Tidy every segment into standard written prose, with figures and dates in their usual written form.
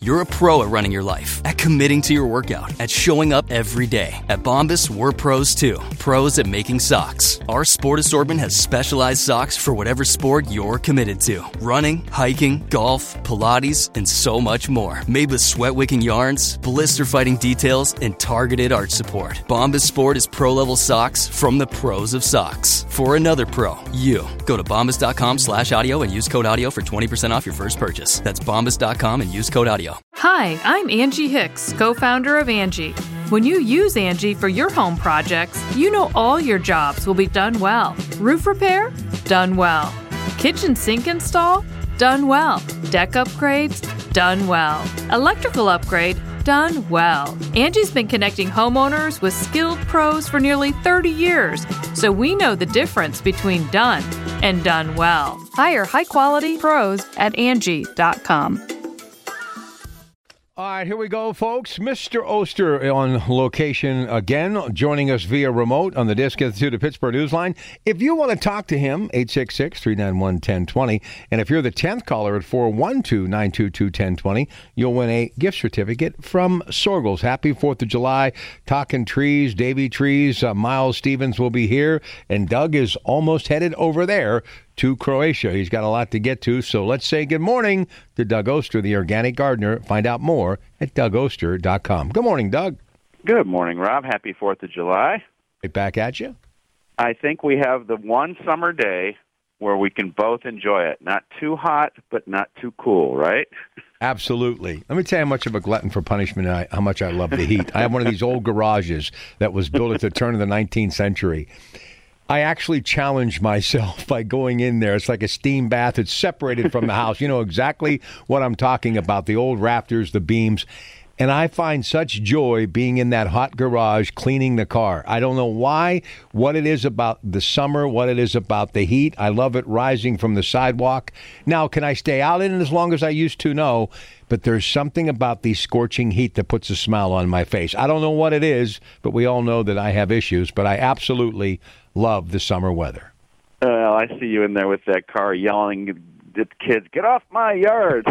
You're a pro at running your life, at committing to your workout, at showing up every day. At Bombas, we're pros too. Pros at making socks. Our sport assortment has specialized socks for whatever sport you're committed to. Running, hiking, golf, Pilates, and so much more. Made with sweat-wicking yarns, blister-fighting details, and targeted arch support. Bombas Sport is pro-level socks from the pros of socks. For another pro, you. Go to bombas.com/audio and use code audio for 20% off your first purchase. That's bombas.com and use code audio. Hi, I'm Angie Hicks, co-founder of Angie. When you use Angie for your home projects, you know all your jobs will be done well. Roof repair? Done well. Kitchen sink install? Done well. Deck upgrades? Done well. Electrical upgrade? Done well. Angie's been connecting homeowners with skilled pros for nearly 30 years, so we know the difference between done and done well. Hire high-quality pros at Angie.com. All right, here we go, folks. Mr. Oster on location again, joining us via remote on the Disc Institute of Pittsburgh Newsline. If you want to talk to him, 866-391-1020. And if you're the 10th caller at 412-922-1020, you'll win a gift certificate from Sorgels. Happy 4th of July. Talking trees, Davy Trees. Miles Stevens will be here. And Doug is almost headed over there to Croatia. He's got a lot to get to, so let's say good morning to Doug Oster, the organic gardener. Find out more at DougOster.com. Good morning, Doug. Good morning, Rob. Happy 4th of July. Right back at you. I think we have the one summer day where we can both enjoy it. Not too hot, but not too cool, right? Absolutely. Let me tell you how much of a glutton for punishment how much I love the heat. I have one of these old garages that was built at the turn of the 19th century. I actually challenge myself by going in there. It's like a steam bath. It's separated from the house. You know exactly what I'm talking about, the old rafters, the beams. And I find such joy being in that hot garage cleaning the car. I don't know why, what it is about the summer, what it is about the heat. I love it rising from the sidewalk. Now, can I stay out in it as long as I used to? No. But there's something about the scorching heat that puts a smile on my face. I don't know what it is, but we all know that I have issues. But I absolutely love the summer weather. Well, I see you in there with that car yelling at kids, get off my yard.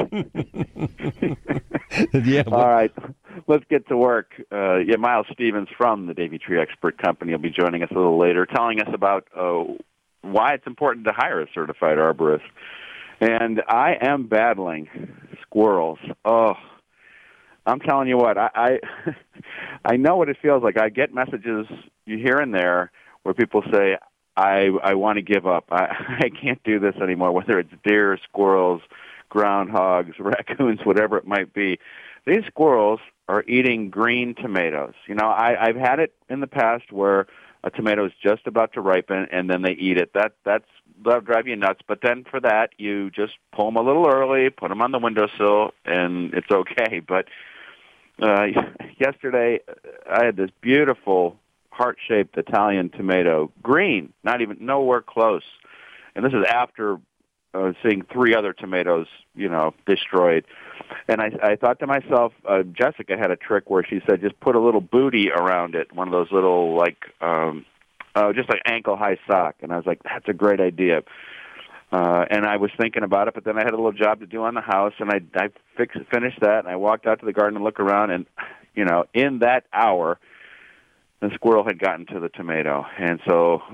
Yeah. All right, let's get to work. Miles Stevens from the Davy Tree Expert Company will be joining us a little later, telling us about why it's important to hire a certified arborist. And I am battling squirrels. Oh, I'm telling you what, I know what it feels like. I get messages here and there where people say, I want to give up. I can't do this anymore, whether it's deer, squirrels, groundhogs, raccoons, whatever it might be. These squirrels are eating green tomatoes. You know, I've had it in the past where a tomato is just about to ripen and then they eat it. That'll drive you nuts. But then for that, you just pull them a little early, put them on the windowsill, and it's okay. But yesterday, I had this beautiful heart-shaped Italian tomato, green, not even nowhere close. And this is after seeing 3 other tomatoes, destroyed. And I thought to myself, Jessica had a trick where she said, just put a little booty around it, one of those little, just like ankle-high sock. And I was like, that's a great idea. And I was thinking about it, but then I had a little job to do on the house, and I finished that, and I walked out to the garden and looked around, and, in that hour, the squirrel had gotten to the tomato. And so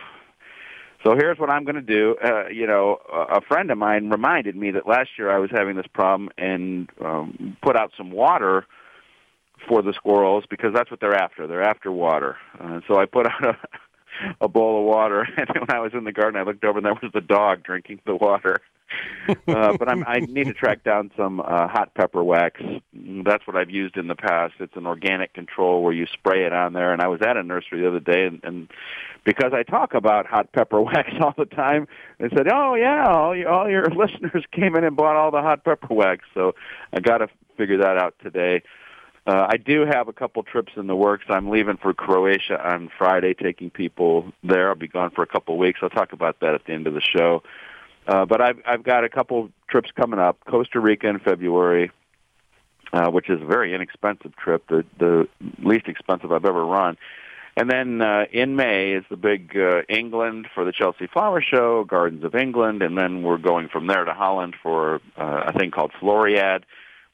here's what I'm going to do. A friend of mine reminded me that last year I was having this problem and put out some water for the squirrels because that's what they're after. They're after water. So I put out a bowl of water, and when I was in the garden, I looked over, and there was the dog drinking the water. But I need to track down some hot pepper wax. That's what I've used in the past. It's an organic control where you spray it on there. And I was at a nursery the other day, and because I talk about hot pepper wax all the time, they said, oh, yeah, all your listeners came in and bought all the hot pepper wax. So I got to figure that out today. I do have a couple trips in the works. I'm leaving for Croatia on Friday, taking people there. I'll be gone for a couple of weeks. I'll talk about that at the end of the show. But I've got a couple trips coming up. Costa Rica in February, which is a very inexpensive trip, the least expensive I've ever run. And then in May is the big England for the Chelsea Flower Show, Gardens of England, and then we're going from there to Holland for a thing called Floriade,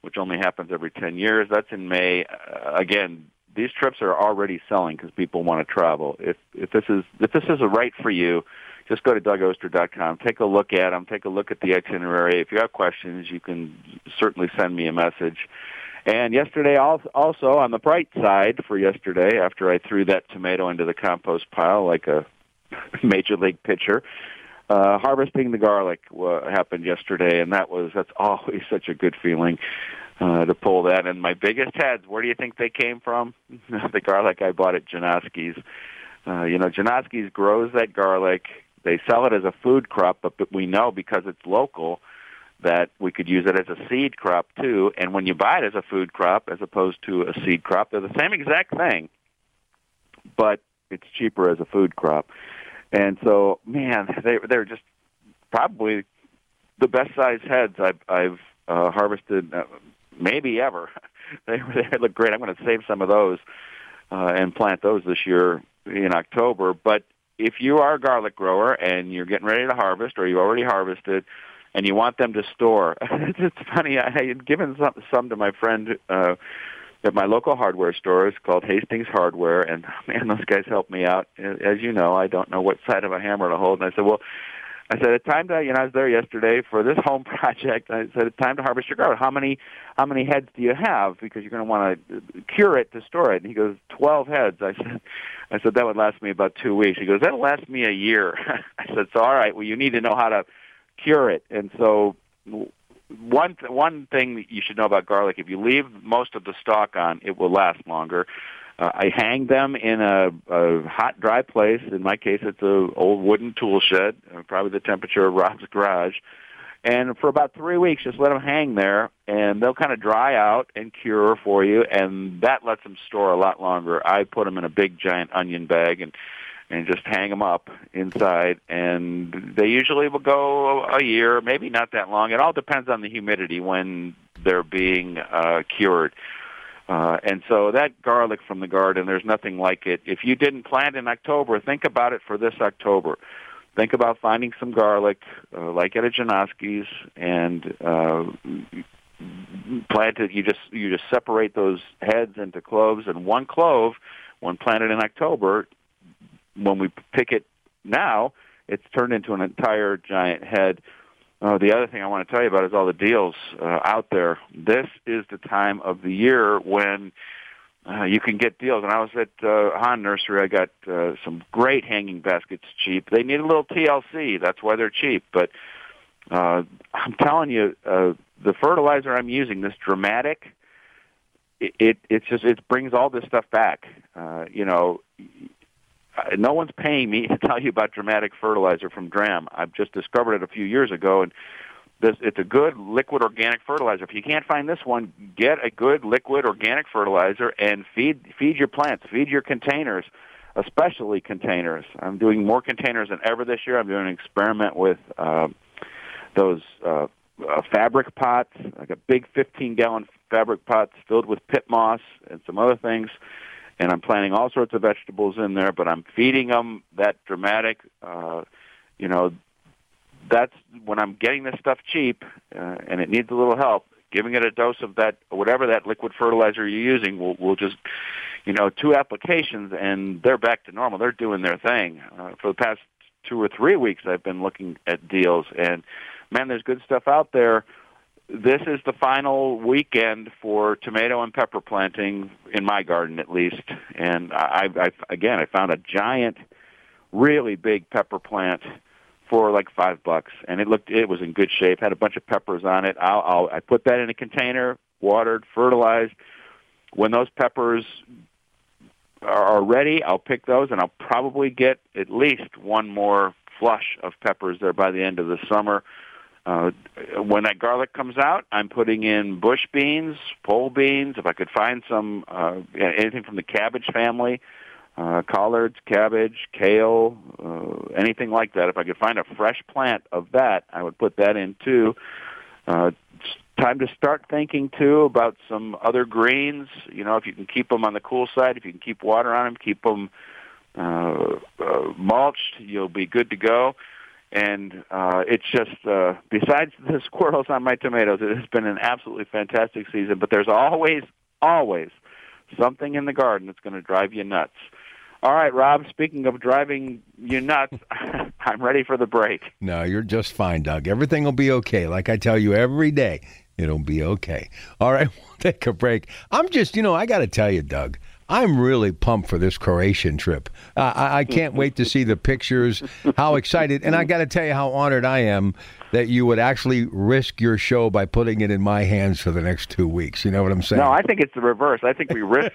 which only happens every 10 years. That's in May. Again, these trips are already selling because people want to travel. If this is right for you, just go to DougOster.com. Take a look at them. Take a look at the itinerary. If you have questions, you can certainly send me a message. And yesterday, also on the bright side for yesterday, after I threw that tomato into the compost pile like a major league pitcher, harvesting the garlic happened yesterday, and that's always such a good feeling to pull that. And my biggest heads, where do you think they came from? The garlic I bought at Janoski's. Janoski's grows that garlic. They sell it as a food crop, but we know because it's local that we could use it as a seed crop too. And when you buy it as a food crop as opposed to a seed crop, they're the same exact thing, but it's cheaper as a food crop. And so, man, they're just probably the best sized heads I've harvested maybe ever. They look great. I'm going to save some of those and plant those this year in October. But if you are a garlic grower and you're getting ready to harvest, or you already harvested, and you want them to store, it's funny. I had given some to my friend at my local hardware store. It's called Hastings Hardware, and man, those guys helped me out. As you know, I don't know what side of a hammer to hold, and I said, it's time to, I was there yesterday for this home project. I said, it's time to harvest your garlic. How many heads do you have? Because you're going to want to cure it to store it. And he goes, 12 heads. I said, that would last me about 2 weeks. He goes, that'll last me a year. I said, so all right, well, you need to know how to cure it. And so one thing that you should know about garlic, if you leave most of the stalk on, it will last longer. I hang them in a hot, dry place. In my case, it's an old wooden tool shed, probably the temperature of Rob's garage. And for about 3 weeks, just let them hang there, and they'll kind of dry out and cure for you, and that lets them store a lot longer. I put them in a big, giant onion bag and just hang them up inside, and they usually will go a year, maybe not that long. It all depends on the humidity when they're being cured. And so that garlic from the garden, there's nothing like it. If you didn't plant in October, think about it for this October. Think about finding some garlic, like at a Janoski's, and plant it. You just separate those heads into cloves, and one clove, when planted in October, when we pick it now, it's turned into an entire giant head. The other thing I want to tell you about is all the deals out there. This is the time of the year when you can get deals. And I was at Hahn Nursery. I got some great hanging baskets cheap. They need a little TLC. That's why they're cheap. But I'm telling you, the fertilizer I'm using, this Dramatic, it brings all this stuff back. No one's paying me to tell you about Dramatic fertilizer from Dram. I've just discovered it a few years ago, and it's a good liquid organic fertilizer. If you can't find this one, get a good liquid organic fertilizer and feed your plants, feed your containers, especially containers. I'm doing more containers than ever this year. I'm doing an experiment with those fabric pots, like a big 15-gallon fabric pots filled with pit moss and some other things. And I'm planting all sorts of vegetables in there, but I'm feeding them that Dramatic. That's when I'm getting this stuff cheap, and it needs a little help. Giving it a dose of that, whatever that liquid fertilizer you're using, will just, 2 applications, and they're back to normal. They're doing their thing. For the past 2 or 3 weeks, I've been looking at deals, and man, there's good stuff out there. This is the final weekend for tomato and pepper planting in my garden, at least. And I found a giant, really big pepper plant for like $5, and it was in good shape. Had a bunch of peppers on it. I put that in a container, watered, fertilized. When those peppers are ready, I'll pick those, and I'll probably get at least one more flush of peppers there by the end of the summer. When that garlic comes out, I'm putting in bush beans, pole beans. If I could find some, anything from the cabbage family, collards, cabbage, kale, anything like that. If I could find a fresh plant of that, I would put that in too. It's time to start thinking too about some other greens. If you can keep them on the cool side, if you can keep water on them, keep them mulched, you'll be good to go. And it's just, besides the squirrels on my tomatoes, it has been an absolutely fantastic season. But there's always something in the garden that's going to drive you nuts. All right, Rob, speaking of driving you nuts, I'm ready for the break. No, you're just fine, Doug. Everything will be okay. Like I tell you every day, it'll be okay. All right, we'll take a break. I'm just, I got to tell you, Doug, I'm really pumped for this Croatian trip. I can't wait to see the pictures, how excited. And I got to tell you how honored I am that you would actually risk your show by putting it in my hands for the next 2 weeks. You know what I'm saying? No, I think it's the reverse. I think we risk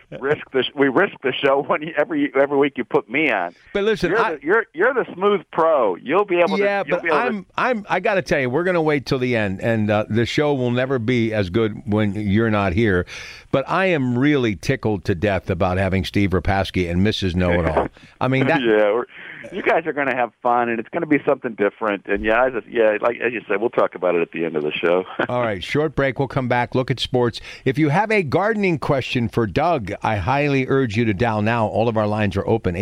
the show every week you put me on. But listen, you're the smooth pro. You'll be able to. Yeah, but I got to tell you, we're going to wait till the end, and the show will never be as good when you're not here. But I am really tickled to death about having Steve Rapaski and Mrs. Know-It-All. I mean, that. Yeah, you guys are going to have fun, and it's going to be something different. And like as you said, we'll talk about it at the end of the show. All right, short break. We'll come back, look at sports. If you have a gardening question for Doug, I highly urge you to dial now. All of our lines are open,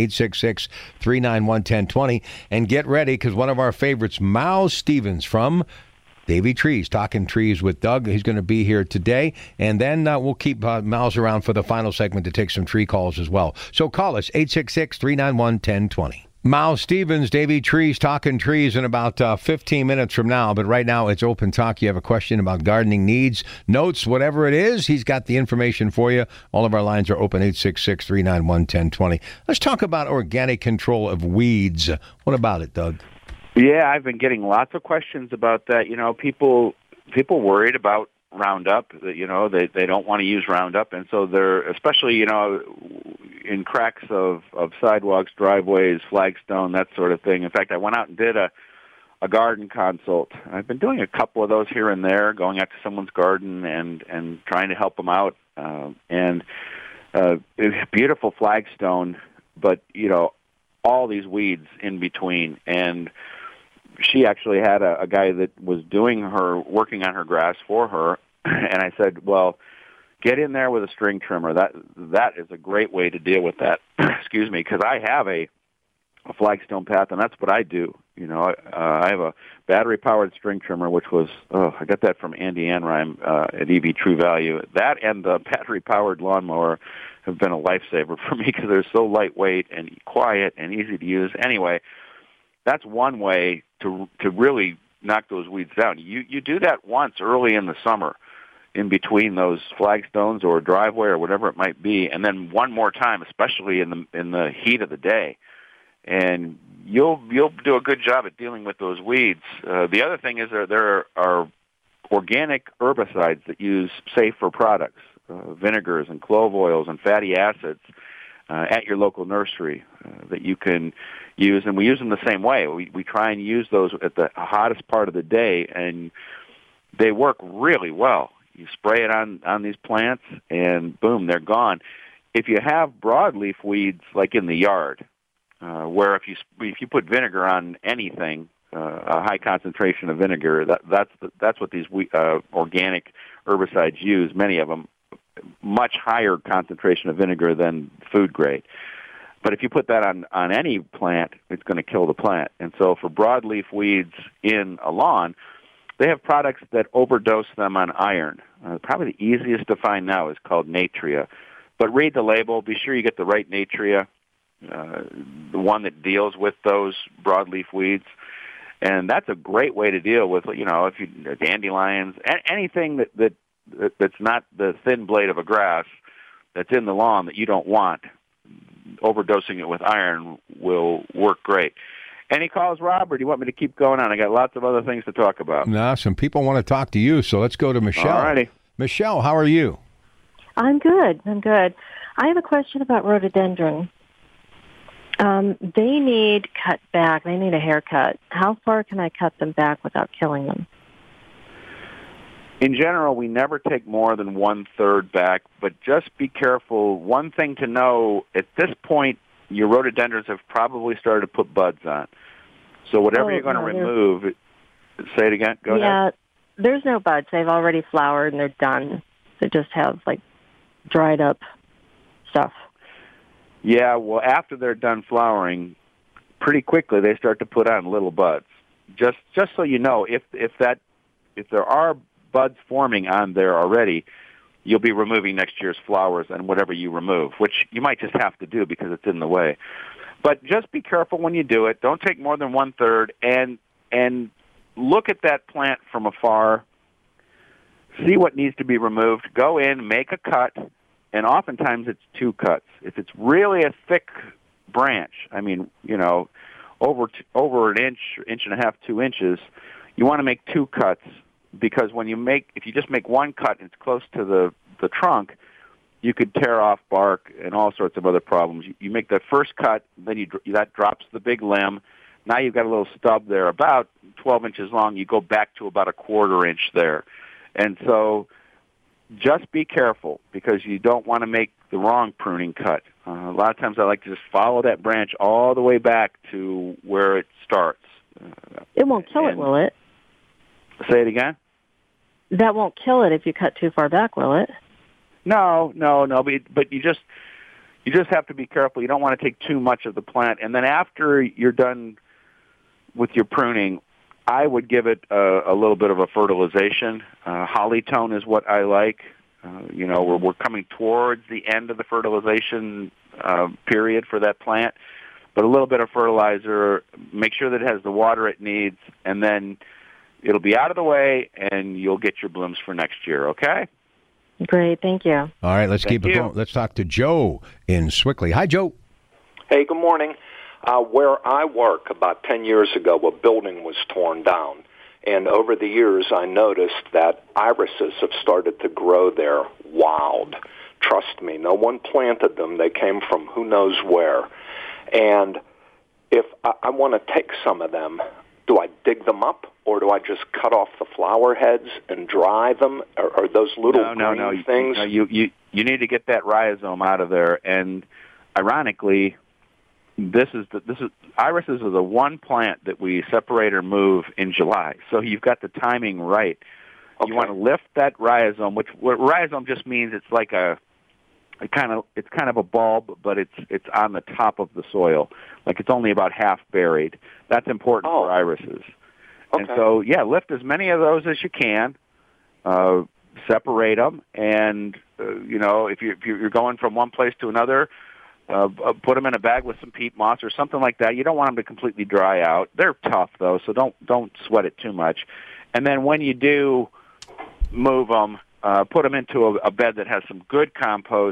866-391-1020. And get ready, because one of our favorites, Miles Stevens from Davey Trees, talking trees with Doug. He's going to be here today. And then we'll keep Miles around for the final segment to take some tree calls as well. So call us, 866-391-1020. Miles Stevens, Davey Trees, talking trees in about 15 minutes from now. But right now, it's open talk. You have a question about gardening needs, notes, whatever it is, he's got the information for you. All of our lines are open, 866-391-1020. Let's talk about organic control of weeds. What about it, Doug? Yeah, I've been getting lots of questions about that. People worried about Roundup. That they don't want to use Roundup, and so they're especially in cracks of sidewalks, driveways, flagstone, that sort of thing. In fact, I went out and did a garden consult. I've been doing a couple of those here and there, going out to someone's garden and trying to help them out. Beautiful flagstone, but all these weeds in between. And she actually had a guy that was working on her grass for her, and I said, well, get in there with a string trimmer. That is a great way to deal with that. Excuse me, because I have a flagstone path, and that's what I do. I have a battery-powered string trimmer, which was, I got that from Andy Anrime at EV True Value. That and the battery-powered lawnmower have been a lifesaver for me because they're so lightweight and quiet and easy to use. Anyway, that's one way to really knock those weeds down. You do that once early in the summer, in between those flagstones or driveway or whatever it might be, and then one more time, especially in the heat of the day, and you'll do a good job at dealing with those weeds. The other thing is there are organic herbicides that use safer products, vinegars and clove oils and fatty acids at your local nursery that you can use, and we use them the same way. We try and use those at the hottest part of the day, and they work really well. You spray it on these plants, and boom, they're gone. If you have broadleaf weeds, like in the yard, where if you put vinegar on anything, a high concentration of vinegar, that's what these organic herbicides use. Many of them much higher concentration of vinegar than food grade. But if you put that on any plant, it's going to kill the plant. And so for broadleaf weeds in a lawn, they have products that overdose them on iron. Probably the easiest to find now is called Natria. But read the label. Be sure you get the right Natria, the one that deals with those broadleaf weeds. And that's a great way to deal with, if you dandelions, anything that's not the thin blade of a grass that's in the lawn that you don't want. Overdosing it with iron will work great. Any calls, Rob, or do you want me to keep going on? I got lots of other things to talk about. No, some people want to talk to you, so let's go to Michelle. All righty. Michelle, how are you? I'm good. I have a question about rhododendron. They need cut back. They need a haircut. How far can I cut them back without killing them? In general, we never take more than 1/3 back, but just be careful. One thing to know, at this point, your rhododendrons have probably started to put buds on. So whatever you're going to remove, say it again, go ahead. Yeah, there's no buds. They've already flowered and they're done. They just have, dried up stuff. Yeah, well, after they're done flowering, pretty quickly they start to put on little buds. just so you know, if there are buds forming on there already, you'll be removing next year's flowers and whatever you remove, which you might just have to do because it's in the way. But just be careful when you do it. Don't take more than 1/3, and look at that plant from afar. See what needs to be removed. Go in, make a cut, and oftentimes it's 2 cuts. If it's really a thick branch, I mean, over an inch, inch and a half, 2 inches, you want to make 2 cuts, because if you just make 1 cut and it's close to the trunk, you could tear off bark and all sorts of other problems. You make that first cut, then that drops the big limb. Now you've got a little stub there about 12 inches long. You go back to about a 1/4 inch there. And so just be careful, because you don't want to make the wrong pruning cut. A lot of times I like to just follow that branch all the way back to where it starts. It won't kill it, will it? Say it again? That won't kill it if you cut too far back, will it? No. But you just have to be careful. You don't want to take too much of the plant. And then after you're done with your pruning, I would give it a little bit of a fertilization. Hollytone is what I like. We're coming towards the end of the fertilization period for that plant. But a little bit of fertilizer, make sure that it has the water it needs, and then it'll be out of the way, and you'll get your blooms for next year, okay? Great, thank you. All right, let's keep it going. Let's talk to Joe in Swickley. Hi, Joe. Hey, good morning. Where I work, about 10 years ago, a building was torn down. And over the years, I noticed that irises have started to grow there wild. Trust me, no one planted them. They came from who knows where. And if I want to take some of them, do I dig them up, or do I just cut off the flower heads and dry them? Or those little green things? No, you need to get that rhizome out of there. And ironically, irises are the one plant that we separate or move in July. So you've got the timing right. Okay. You want to lift that rhizome, what rhizome just means it's like it's kind of a bulb, but it's on the top of the soil. Like it's only about half buried. That's important for irises. Okay. And so, lift as many of those as you can. Separate them, and if you're going from one place to another, put them in a bag with some peat moss or something like that. You don't want them to completely dry out. They're tough though, so don't sweat it too much. And then when you do move them, put them into a bed that has some good compost,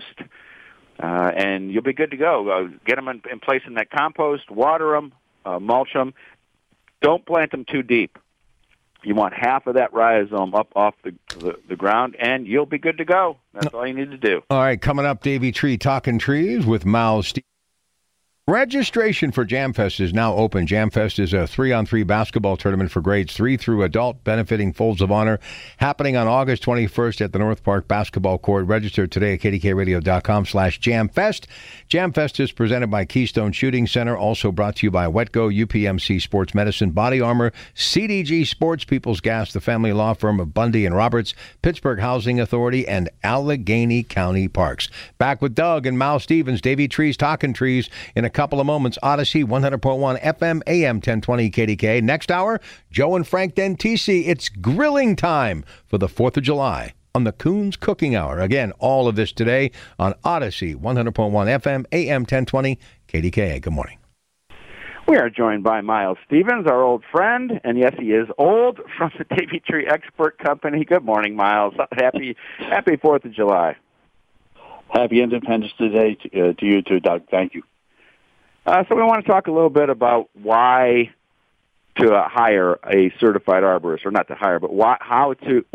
and you'll be good to go. Get them in place in that compost, water them, mulch them. Don't plant them too deep. You want half of that rhizome up off the ground, and you'll be good to go. That's all you need to do. All right, coming up, Davey Tree Talking Trees with Miles Stevens. Registration for JamFest is now open. JamFest is a 3-on-3 basketball tournament for grades 3 through adult, benefiting Folds of Honor, happening on August 21st at the North Park Basketball Court. Register today at kdkradio.com/JamFest. JamFest is presented by Keystone Shooting Center, also brought to you by Wetco, UPMC Sports Medicine, Body Armor, CDG Sports, People's Gas, the family law firm of Bundy and Roberts, Pittsburgh Housing Authority, and Allegheny County Parks. Back with Doug and Miles Stevens, Davey Trees Talking Trees in a couple of moments. Odyssey 100.1 FM AM 1020 KDK. Next hour, Joe and Frank Dentisi. It's grilling time for the 4th of July on the Coons Cooking Hour. Again, all of this today on Odyssey 100.1 FM AM 1020 KDK. Good morning. We are joined by Miles Stevens, our old friend, and yes, he is old, from the Davey Tree Expert Company. Good morning, Miles. Happy 4th of July. Happy Independence Day to you too, Doug. Thank you. So we want to talk a little bit about why to hire a certified arborist, or not to hire, but why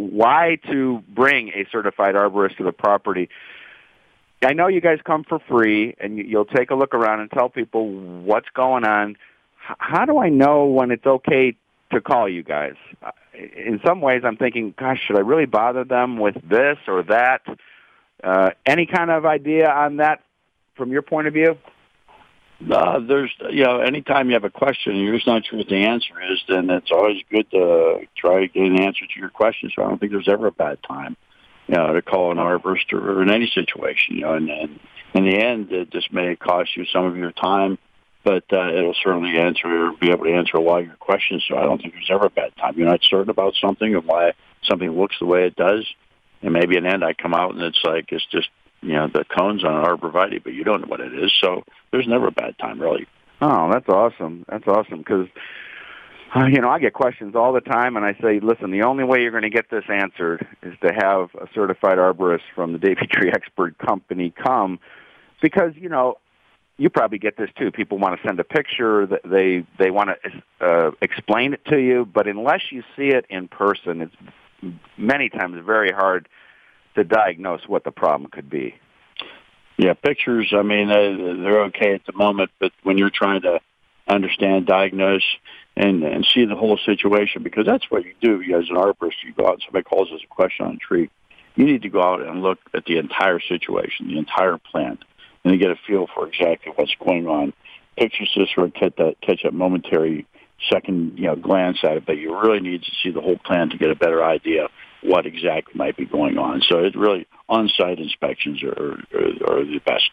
to bring a certified arborist to the property. I know you guys come for free, and you'll take a look around and tell people what's going on. How do I know when it's okay to call you guys? In some ways, I'm thinking, gosh, should I really bother them with this or that? Any kind of idea on that from your point of view? There's, anytime you have a question and you're just not sure what the answer is, then it's always good to try to get an answer to your question. So I don't think there's ever a bad time, to call an arborist or in any situation, and in the end, it just may cost you some of your time but it'll certainly be able to answer a lot of your questions. So I don't think there's ever a bad time. You're not certain about something and why something looks the way it does, and maybe in the end I come out and it's just the cones on an arborvitae, but you don't know what it is. So there's never a bad time, really. Oh, that's awesome. That's awesome because, I get questions all the time, and I say, listen, the only way you're going to get this answered is to have a certified arborist from the Davey Tree Expert Company come because, you probably get this too. People want to send a picture, they want to explain it to you, but unless you see it in person, it's many times very hard to diagnose what the problem could be. Yeah, pictures, they're okay at the moment, but when you're trying to understand, diagnose, and see the whole situation, because that's what you do as an arborist. You go out and somebody calls us a question on a tree. You need to go out and look at the entire situation, the entire plant, and to get a feel for exactly what's going on. Pictures just sort of catch that momentary second glance at it, but you really need to see the whole plant to get a better idea what exactly might be going on. So it really, on-site inspections are the best.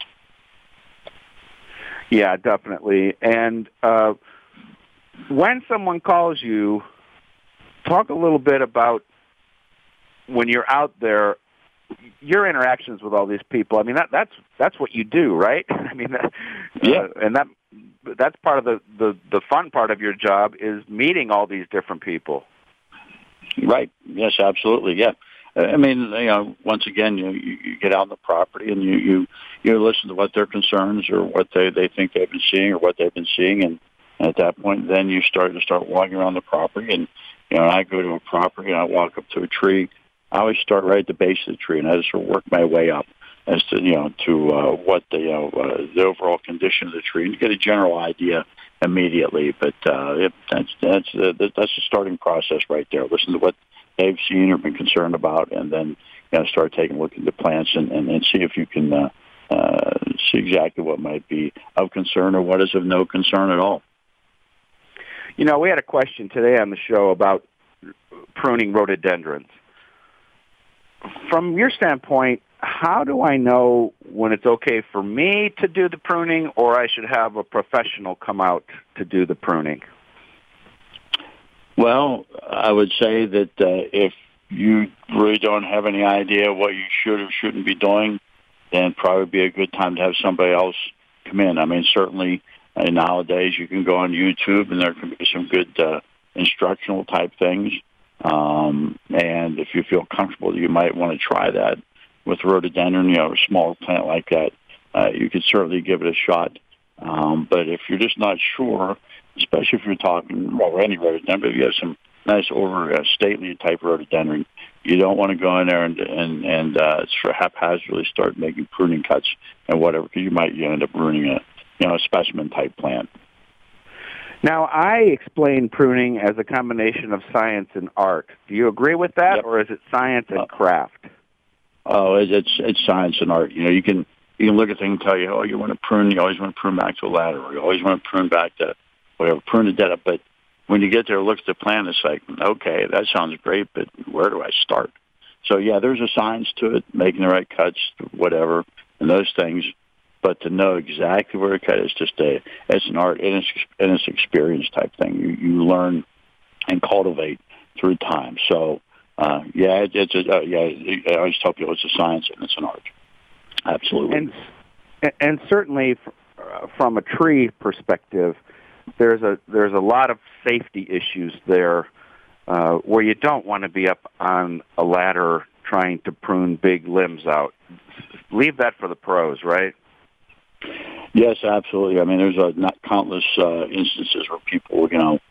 Yeah, definitely. And when someone calls you, talk a little bit about when you're out there, your interactions with all these people. I mean, that's what you do, right? I mean, and that's part of the fun part of your job is meeting all these different people. Right. Yes, absolutely. Yeah. Once again, you get out on the property and you listen to what their concerns or what they think they've been seeing or what they've been seeing, and at that point, then you start walking around the property. And I go to a property and I walk up to a tree. I always start right at the base of the tree, and I just sort of work my way up as to what the overall condition of the tree, and you get a general idea immediately. But that's the starting process right there. Listen to what they've seen or been concerned about, and then start taking a look at the plants and see if you can see exactly what might be of concern or what is of no concern at all. We had a question today on the show about pruning rhododendrons. From your standpoint, how do I know when it's okay for me to do the pruning or I should have a professional come out to do the pruning? Well, I would say that if you really don't have any idea what you should or shouldn't be doing, then probably be a good time to have somebody else come in. Certainly nowadays you can go on YouTube and there can be some good instructional type things. And if you feel comfortable, you might want to try that with rhododendron, a small plant like that. You could certainly give it a shot. But if you're just not sure, especially if you're talking, any rhododendron, if you have some nice stately type rhododendron, you don't want to go in there and sort of haphazardly start making pruning cuts and whatever, because you might end up ruining a specimen type plant. Now, I explain pruning as a combination of science and art. Do you agree with that, Yep. Or is it science and craft? Oh, it's science and art. You can look at things and tell you, you want to prune. You always want to prune back to a ladder, or you always want to prune back to whatever, prune to dead up. But when you get there, look at the plant, it's like, okay, that sounds great, but where do I start? So yeah, there's a science to it, making the right cuts, whatever, and those things. But to know exactly where to cut is it's an art and it's experience type thing. You learn and cultivate through time. So I always tell people it's a science and it's an art. Absolutely. And certainly from a tree perspective, there's a lot of safety issues there where you don't want to be up on a ladder trying to prune big limbs out. Leave that for the pros, right? Yes, absolutely. There's countless instances where people,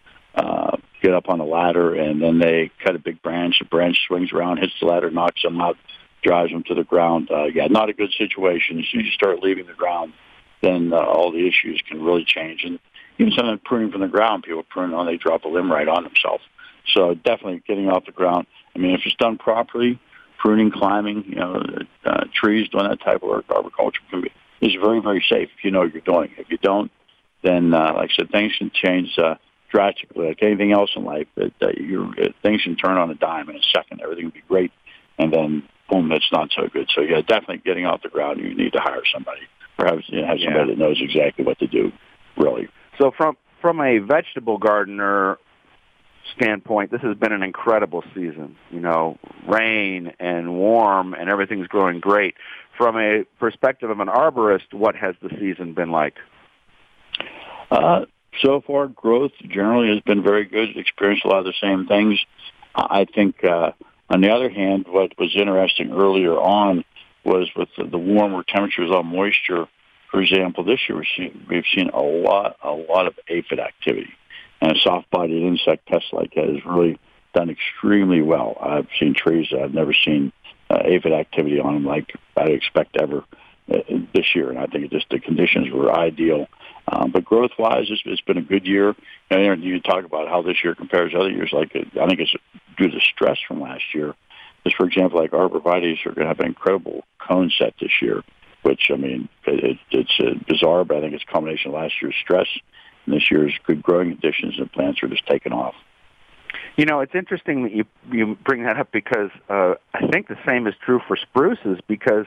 get up on a ladder and then they cut a big branch. The branch swings around, hits the ladder, knocks them out, drives them to the ground. Not a good situation. As soon as you start leaving the ground, then all the issues can really change. And even sometimes pruning from the ground, people prune on, they drop a limb right on themselves. So definitely getting off the ground. If it's done properly, pruning, climbing, trees, doing that type of work, arboriculture is very, very safe if you know what you're doing. If you don't, then, like I said, things can change drastically. Like anything else in life, things can turn on a dime in a second. Everything will be great, and then, boom, it's not so good. So, definitely getting off the ground, you need to hire somebody. Perhaps have somebody that knows exactly what to do. really. So from a vegetable gardener standpoint, this has been an incredible season. You know, rain and warm and everything's growing great. From a perspective of an arborist, what has the season been like? So far, growth generally has been very good. Experienced a lot of the same things. I think, on the other hand, what was interesting earlier on was with the warmer temperatures on moisture. For example, this year we've seen a lot of aphid activity, and a soft-bodied insect pest like that has really done extremely well. I've seen trees that I've never seen aphid activity on them like I'd expect ever this year, and I think the conditions were ideal. But growth-wise, it's been a good year. And you talk about how this year compares to other years. Like I think it's due to stress from last year. Just for example, like arborvitaes are going to have an incredible cone set this year, which, I mean, it's bizarre, but I think it's a combination of last year's stress and this year's good growing conditions, and plants are just taking off. You know, it's interesting that you bring that up because I think the same is true for spruces because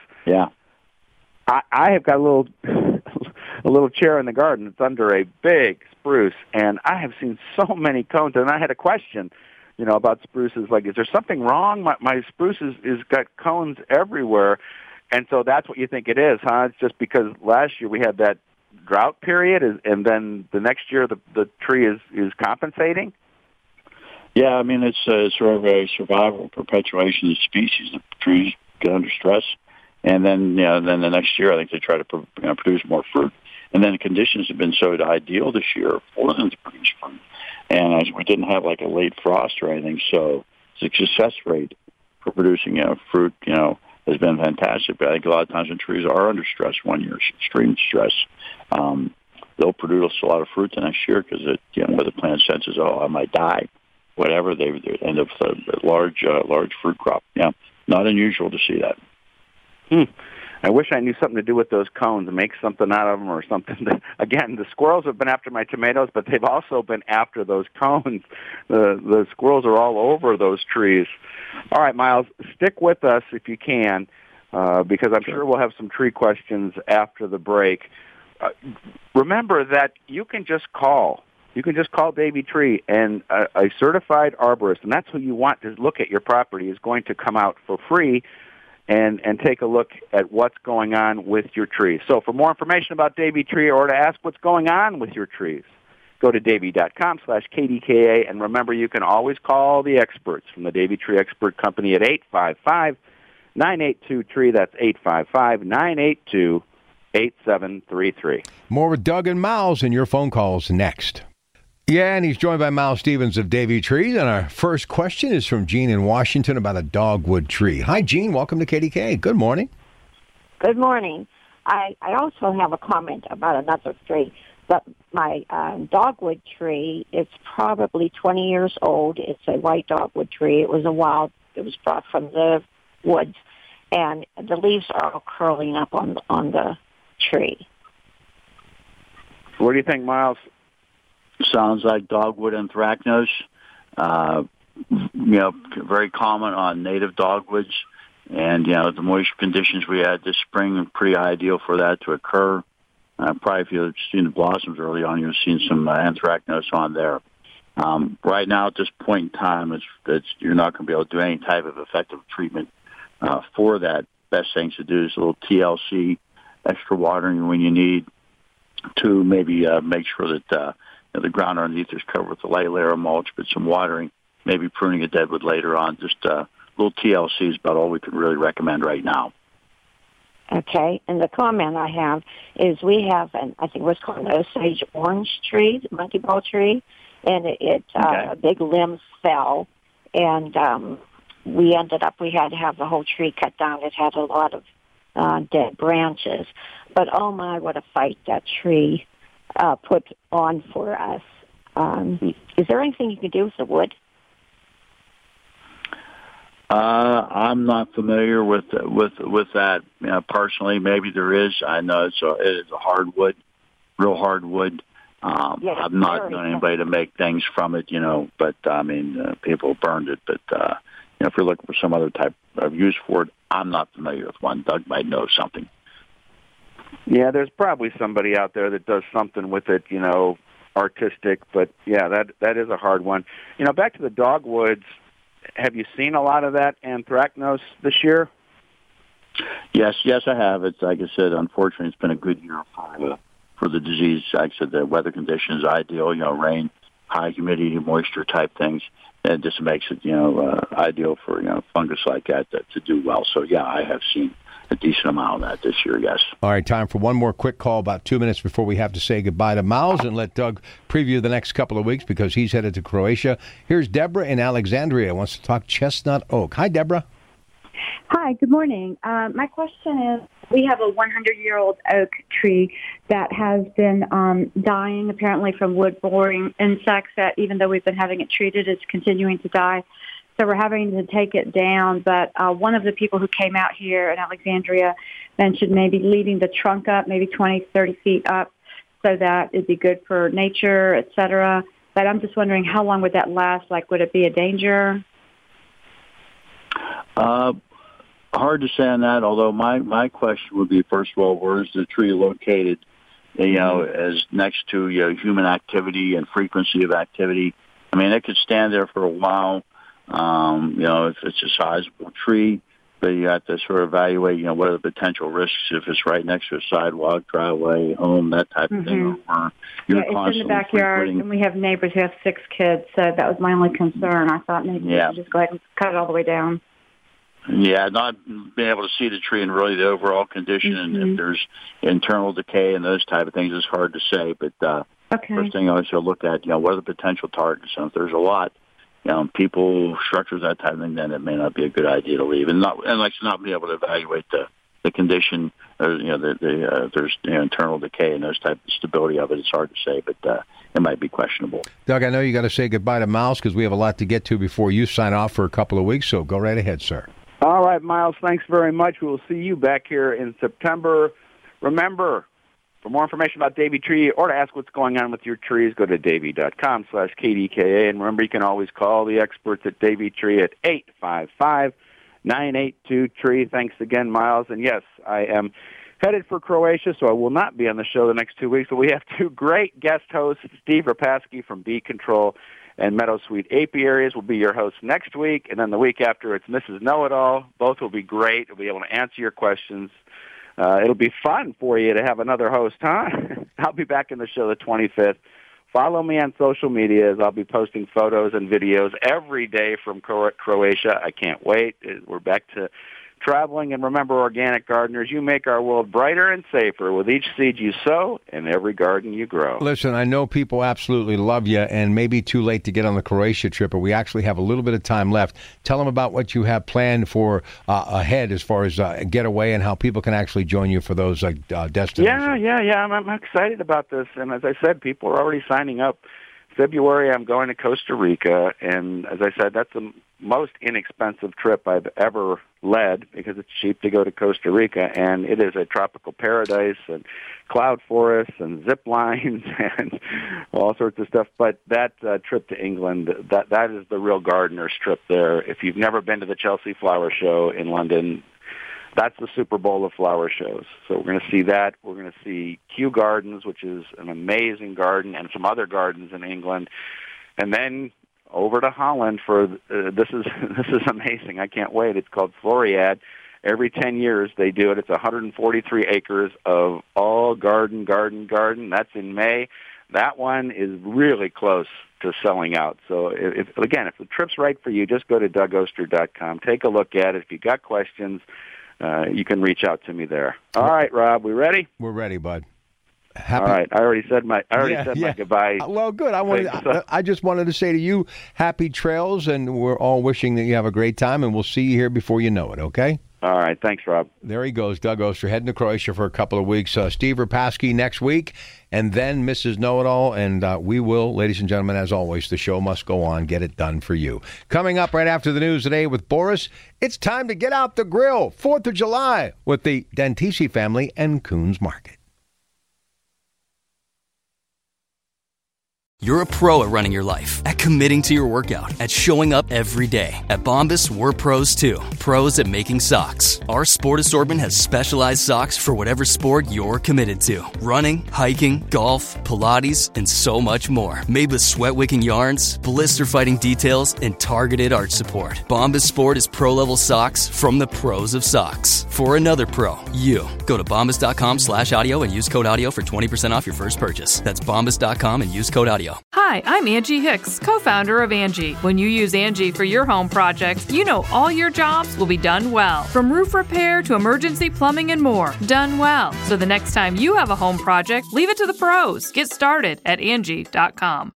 I have got a little chair in the garden. It's under a big spruce, and I have seen so many cones, and I had a question, you know, about spruces. Like, is there something wrong? My spruce is got cones everywhere. And so that's what you think it is, huh? It's just because last year we had that drought period, and then the next year the tree is compensating? Yeah, I mean, it's sort of a survival perpetuation of species. The trees get under stress, and then then the next year I think they try to produce more fruit. And then the conditions have been so ideal this year for them to produce fruit. And we didn't have like a late frost or anything, so the success rate for producing fruit, has been fantastic. But I think a lot of times when trees are under stress one year, extreme stress, they'll produce a lot of fruit the next year because the plant senses, I might die, whatever, they end up with a large fruit crop. Yeah, not unusual to see that. I wish I knew something to do with those cones and make something out of them or something. Again, the squirrels have been after my tomatoes, but they've also been after those cones. The squirrels are all over those trees. All right, Miles, stick with us if you can, because I'm sure we'll have some tree questions after the break. Remember that you can just call. You can just call Davey Tree, and a certified arborist, and that's who you want to look at your property, is going to come out for free and take a look at what's going on with your trees. So for more information about Davey Tree or to ask what's going on with your trees, go to davey.com/KDKA, and remember you can always call the experts from the Davey Tree Expert Company at 855-982-TREE. That's 855-982-8733. More with Doug and Miles and your phone calls next. Yeah, and he's joined by Miles Stevens of Davey Trees. And our first question is from Gene in Washington about a dogwood tree. Hi, Gene. Welcome to KDK. Good morning. Good morning. I also have a comment about another tree. But my dogwood tree is probably 20 years old. It's a white dogwood tree. It was brought from the woods. And the leaves are all curling up on the tree. What do you think, Miles? Sounds like dogwood anthracnose. Very common on native dogwoods. And, the moisture conditions we had this spring are pretty ideal for that to occur. Probably if you've seen the blossoms early on, you've seen some anthracnose on there. Right now, at this point in time, you're not going to be able to do any type of effective treatment for that. Best things to do is a little TLC, extra watering when you need to, maybe make sure that the ground underneath is covered with a light layer of mulch, but some watering, maybe pruning a deadwood later on. Just a little TLC is about all we can really recommend right now. Okay, and the comment I have is we have, I think what's called an Osage orange tree, the monkey ball tree, and a big limb fell, and we had to have the whole tree cut down. It had a lot of dead branches, but oh my, what a fight that tree put on for us. Is there anything you can do with the wood? I'm not familiar with that personally. Maybe there is. I know it is a hardwood, real hardwood. I've not known anybody to make things from it, but people burned it. But if you're looking for some other type of use for it, I'm not familiar with one. Doug might know something. Yeah, there's probably somebody out there that does something with it, artistic, but yeah, that is a hard one. Back to the dogwoods, have you seen a lot of that anthracnose this year? Yes, I have. It's like I said, unfortunately, it's been a good year for the disease. Like I said, the weather conditions ideal, rain, high humidity, moisture type things. And it just makes it, ideal for, fungus like that to do well. So, yeah, I have seen a decent amount of that this year, yes. All right, time for one more quick call about 2 minutes before we have to say goodbye to Miles and let Doug preview the next couple of weeks because he's headed to Croatia. Here's Deborah in Alexandria, wants to talk chestnut oak. Hi, Deborah. Hi, good morning. My question is, we have a 100-year-old oak tree that has been dying apparently from wood-boring insects that even though we've been having it treated, it's continuing to die. So we're having to take it down. But one of the people who came out here in Alexandria mentioned maybe leaving the trunk up, maybe 20, 30 feet up, so that it'd be good for nature, et cetera. But I'm just wondering, how long would that last? Like, would it be a danger? Hard to say on that, although my question would be, first of all, where is the tree located, as next to human activity and frequency of activity? I mean, it could stand there for a while, if it's a sizable tree, but you have to sort of evaluate, what are the potential risks if it's right next to a sidewalk, driveway, home, that type of thing. Or it's in the backyard, and we have neighbors who have 6 kids, so that was my only concern. I thought maybe we should just go ahead and cut it all the way down. Yeah, not being able to see the tree and really the overall condition, and if there's internal decay and those type of things, it's hard to say. But first thing I always look at, what are the potential targets? And if there's a lot, people, structures, that type of thing, then it may not be a good idea to leave, and not be able to evaluate the condition, or there's internal decay and those type of stability of it. It's hard to say, but it might be questionable. Doug, I know you got to say goodbye to Miles because we have a lot to get to before you sign off for a couple of weeks. So go right ahead, sir. All right, Miles, thanks very much. We will see you back here in September. Remember, for more information about Davey Tree or to ask what's going on with your trees, go to davey.com/KDKA. And remember, you can always call the experts at Davey Tree at 855-982-TREE. Thanks again, Miles. And yes, I am headed for Croatia, so I will not be on the show the next 2 weeks. But we have 2 great guest hosts, Steve Rapaski from Bee Control and Meadowsweet Apiaries will be your hosts next week, and then the week after it's Mrs. Know-It-All. Both will be great. We'll be able to answer your questions. It'll be fun for you to have another host, huh? I'll be back in the show the 25th. Follow me on social media as I'll be posting photos and videos every day from Croatia. I can't wait. We're back to traveling. And remember, organic gardeners, you make our world brighter and safer with each seed you sow and every garden you grow. Listen, I know people absolutely love you and maybe too late to get on the Croatia trip, but we actually have a little bit of time left. Tell them about what you have planned for ahead as far as getaway and how people can actually join you for those destinations. Yeah. I'm excited about this. And as I said, people are already signing up. February, I'm going to Costa Rica, and as I said, that's the most inexpensive trip I've ever led because it's cheap to go to Costa Rica, and it is a tropical paradise and cloud forests and zip lines and all sorts of stuff. But that trip to England, that is the real gardener's trip there. If you've never been to the Chelsea Flower Show in London, that's the Super Bowl of flower shows. So we're going to see that. We're going to see Kew Gardens, which is an amazing garden, and some other gardens in England. And then over to Holland for this is amazing. I can't wait. It's called Floriade. Every 10 years they do it. It's 143 acres of all garden. That's in May. That one is really close to selling out. So if the trip's right for you, just go to DougOster.com. Take a look at it. If you got questions, you can reach out to me there. All right, Rob, we ready? We're ready, bud. All right, I already said my goodbye. Well, good. I just wanted to say to you, happy trails, and we're all wishing that you have a great time, and we'll see you here before you know it. Okay? All right, thanks, Rob. There he goes, Doug Oster, heading to Croatia for a couple of weeks. Steve Rapaski next week, and then Mrs. Know-It-All, and we will, ladies and gentlemen, as always, the show must go on. Get it done for you. Coming up right after the news today with Boris, it's time to get out the grill. 4th of July with the Dentisi family and Coons Market. You're a pro at running your life, at committing to your workout, at showing up every day. At Bombas, we're pros too. Pros at making socks. Our sport assortment has specialized socks for whatever sport you're committed to. Running, hiking, golf, Pilates, and so much more. Made with sweat-wicking yarns, blister-fighting details, and targeted arch support. Bombas Sport is pro-level socks from the pros of socks. For another pro, you. Go to bombas.com/audio and use code audio for 20% off your first purchase. That's bombas.com and use code audio. Hi, I'm Angie Hicks, co-founder of Angie. When you use Angie for your home projects, you know all your jobs will be done well. From roof repair to emergency plumbing and more, done well. So the next time you have a home project, leave it to the pros. Get started at Angie.com.